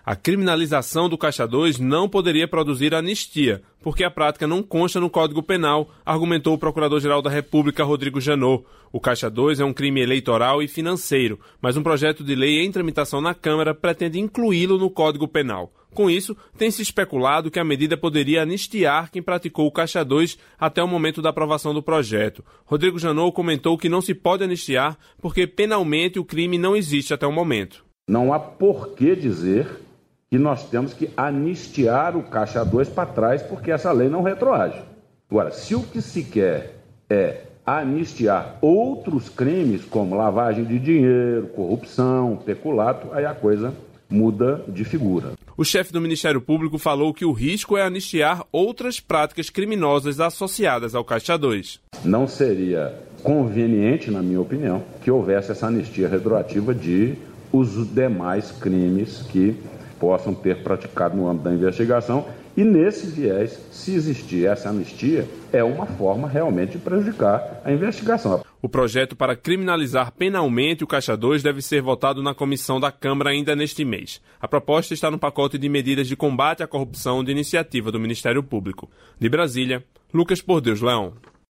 A criminalização do Caixa 2 não poderia produzir anistia, porque a prática não consta no Código Penal, argumentou o Procurador-Geral da República, Rodrigo Janot. O Caixa 2 é um crime eleitoral e financeiro, mas um projeto de lei em tramitação na Câmara pretende incluí-lo no Código Penal. Com isso, tem se especulado que a medida poderia anistiar quem praticou o Caixa 2 até o momento da aprovação do projeto. Rodrigo Janot comentou que não se pode anistiar porque penalmente o crime não existe até o momento. Não há por que dizer que nós temos que anistiar o Caixa 2 para trás, porque essa lei não retroage. Agora, se o que se quer é anistiar outros crimes, como lavagem de dinheiro, corrupção, peculato, aí a coisa muda de figura. O chefe do Ministério Público falou que o risco é anistiar outras práticas criminosas associadas ao Caixa 2. Não seria conveniente, na minha opinião, que houvesse essa anistia retroativa de os demais crimes que possam ter praticado no âmbito da investigação, e nesse viés, se existir essa anistia, é uma forma realmente de prejudicar a investigação. O projeto para criminalizar penalmente o Caixa 2 deve ser votado na comissão da Câmara ainda neste mês. A proposta está no pacote de medidas de combate à corrupção de iniciativa do Ministério Público. De Brasília, Lucas Por Deus Leão.